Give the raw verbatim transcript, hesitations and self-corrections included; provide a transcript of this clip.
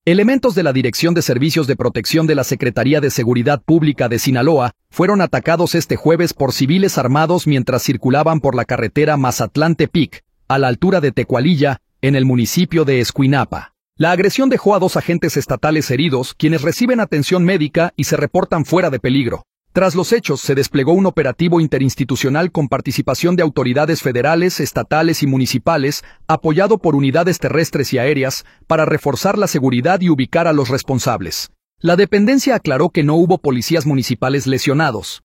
Elementos de la Dirección de Servicios de Protección de la Secretaría de Seguridad Pública de Sinaloa fueron atacados este jueves por civiles armados mientras circulaban por la carretera Mazatlán-Tepic, a la altura de Tecualilla, en el municipio de Escuinapa. La agresión dejó a dos agentes estatales heridos, quienes reciben atención médica y se reportan fuera de peligro. Tras los hechos, se desplegó un operativo interinstitucional con participación de autoridades federales, estatales y municipales, apoyado por unidades terrestres y aéreas, para reforzar la seguridad y ubicar a los responsables. La dependencia aclaró que no hubo policías municipales lesionados.